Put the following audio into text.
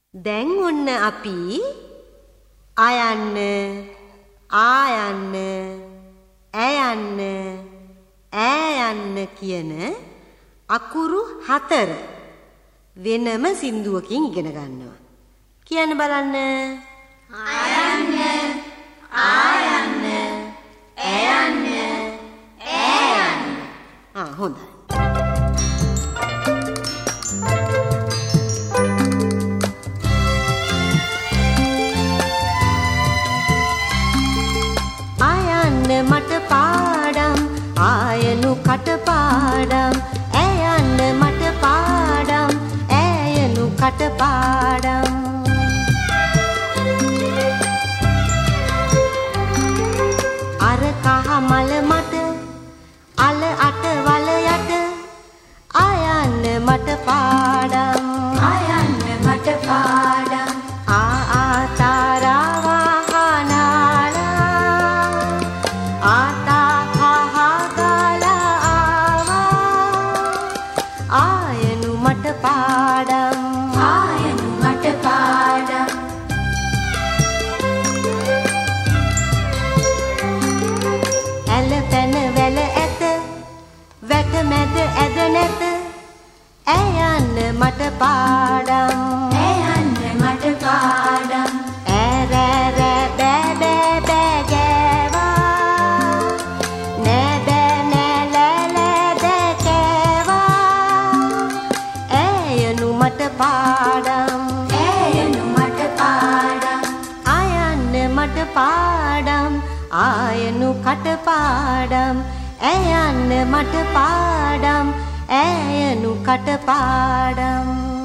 දැන් ඔන්න අපි අයන්න ආයන්න ඇයන්න ඈයන්න කියන අකුරු 4 වෙනම සින්දුවකින් ඉගෙන ගන්නවා. කියන්න බලන්න. අයන්න ආයන්න ඇයන්න ඈයන්න. හොඳයි. මට පාඩම් ආයනු කට පාඩම් ඇයන්න මට පාඩම් ඇයනු කට පාඩම් අර කහ මල මට අල අට වල යට ආයන්න මට පාඩම් ආයන්න මට පාඩම් ආ තාරා ආයනු මට පාඩම් ආයනු මට පාඩම් ඇල පැන වැල ඇත වැට මැද ඇද නැත ඇයන්න මට පාඩම් ඇයන්න මට පාඩම් ඈ රෑ රෑ බෑ බෑ බෑ ගෑවා නෑ බෑ නෑ ලෑ ලෑ බෑ කෑවා ඇයනු මට පාඩම් ඇයනු මට පාඩම් ආයන්න මට පාඩම් ආයනු කට පාඩම් ඇයන්න මට පාඩම් ඇයනු කට පාඩම්